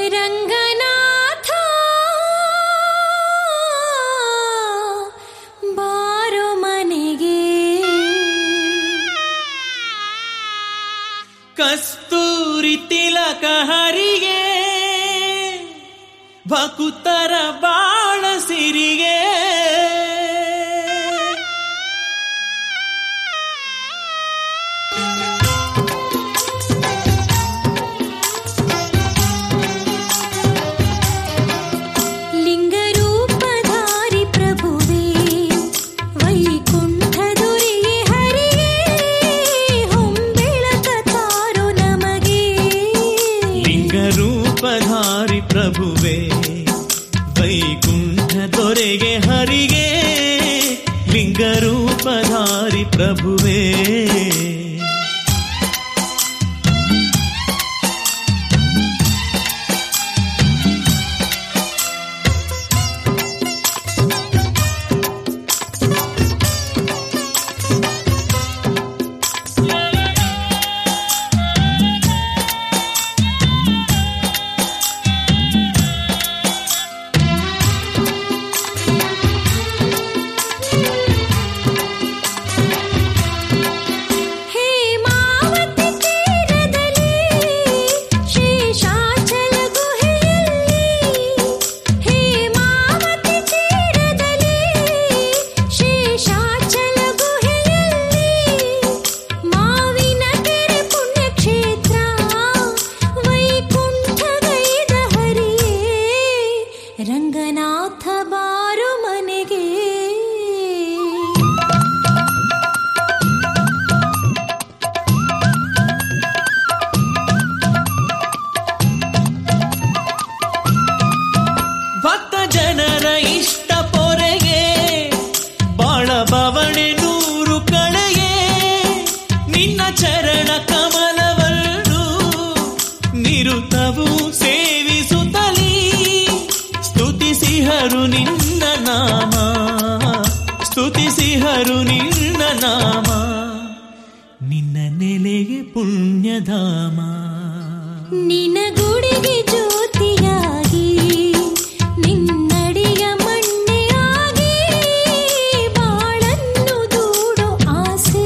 ರಂಗನಾಥ ಬಾರೋ ಮನೆಗೆ. ಕಸ್ತೂರಿ ತಿಲಕ ಹರಿಗೆ ಭಕುತರ ಬಾಳ ಸಿರಿಗೆ. ಲಿಂಗರೂಪಧಾರಿ ಪ್ರಭುವೇ ವೈಕುಂಠ ದೊರೆಯೇ ಹರಿಯೇ ಹೊಂಬೆಳಕ ತಾರೋ ನಮಗೆ. ಲಿಂಗರೂಪಧಾರಿ ಪ್ರಭುವೇ ವೈಕುಂಠ ದೊರೆಗೆ ಹರಿಗೆ. ಲಿಂಗರೂಪಧಾರಿ ಪ್ರಭುವೇ ರಂಗನಾಥ ಬಾರೋ ಮನೆಗೆ. ಭಕ್ತ ಜನರ ಇಷ್ಟ ಪೊರೆಗೆ ಬಾಳ ಬವಣೆ ನೂರು ಕಳೆಗೆ. ನಿನ್ನ ಚರಣ ಕಮಲವನ್ನು ನಿರುತವು ಸೇವಿಸುತ್ತಲೀ ಸ್ತುತಿಸಿಹರು ನಿನ್ನ ನಾಮ. ಸ್ತುತಿಸಿಹರು ನಿನ್ನ ನಾಮ. ನಿನ್ನ ನೆಲೆಗೆ ಪುಣ್ಯಧಾಮ. ನಿನ್ನ ಗುಡಿಗೆ ಜ್ಯೋತಿಯಾಗಿ ನಿನ್ನಡಿಯ ಮಣ್ಣೆಯಾಗಿ ಬಾಳನ್ನು ದೂಡೋ ಆಸೆ.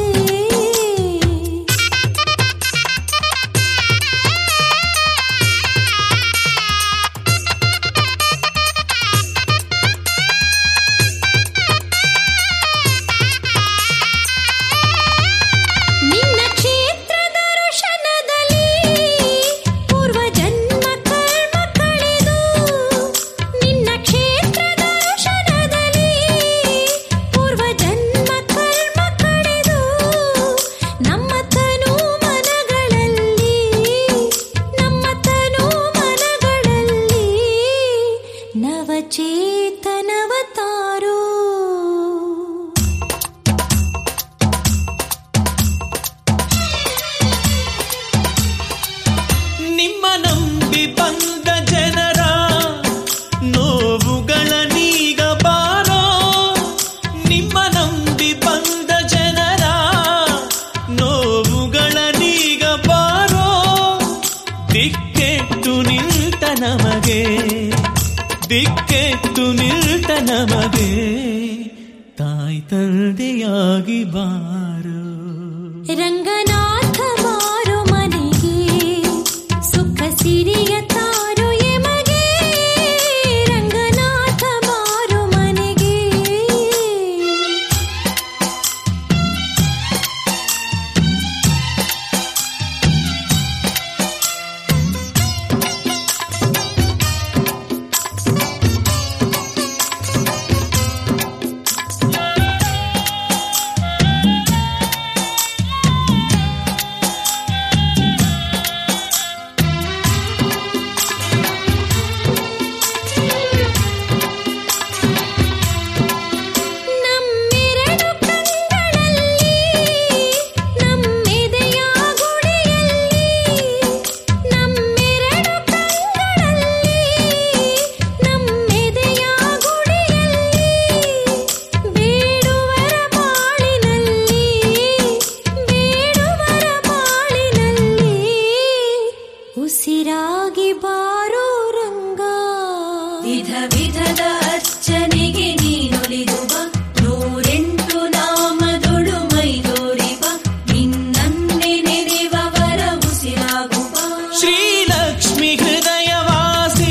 ನಿನ್ನ ಕ್ಷೇತ್ರ ದರ್ಶನದಲ್ಲಿ ಪೂರ್ವ ಜನ್ಮ ಕರ್ಮ ಕಳೆದು. ನಿನ್ನ ಕ್ಷೇತ್ರ ದರ್ಶನದಲ್ಲಿ ಪೂರ್ವ ಜನ್ಮ ಕರ್ಮ ಕಳೆದು. ನಮ್ಮ ತನು ಮನಗಳಲ್ಲಿ ನವಚೇತನವ ತಾರೋ. ನಿಮ್ಮ ನಂಬಿ ಬಂದ ಜನರ ನೋವುಗಳ ನೀಗ ಬಾರೋ. ನಿಮ್ಮ ನಂಬಿ ಬಂದ ಜನರ ನೋವುಗಳ ನೀಗ ಬಾರೋ. ದಿಕ್ಕೆಟ್ಟು ನಿಂತ ನಮಗೆ, ದಿಕ್ಕೆಟ್ಟು ನಿಲ್ತ ನಮಗೆ ತಾಯಿ ತಂದೆಯಾಗಿ ಬಾರೋ. ರಂಗನಾಥ ಬಾರೋ ಮನೆಗೆ ಸುಖ ಸಿರಿಯ ತಾರೋ ಎಮಗೆ. ರಂಗನಾಥ ಬಾರೋ ಮನೆಗೆ. ವಿಧ ವಿಧದ ಅರ್ಚನೆಗೆ ನೀನೊಲಿದು ಬಾ, 108 ನಾಮದೊಳು ಮೈದೋರಿ ಬಾ, ನಿನ್ನನ್ನೇ ನೆನೆವವರ ಉಸಿರಾಗು ಬಾ. ಶ್ರೀಲಕ್ಷ್ಮಿ ಹೃದಯವಾಸಿ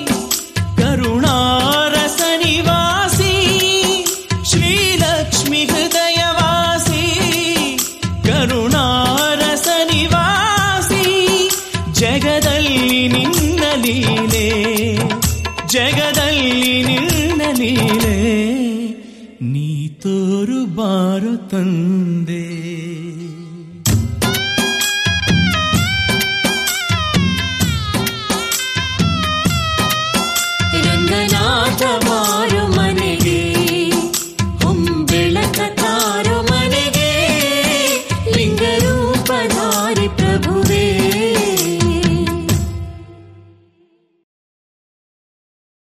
ಕರುಣಾರಸ ನಿವಾಸಿ, ಶ್ರೀಲಕ್ಷ್ಮಿ ಹೃದಯವಾಸಿ ಕರುಣಾರಸ ನಿವಾಸಿ, ಜಗದಲ್ಲಿ ನಿನ್ನ ಲೀಲೆ, ಜಗದಲ್ಲಿ ನಿನ್ನ ಲೀಲೆ, ನೀ ತೋರು ಬಾರು ತಂದೆ.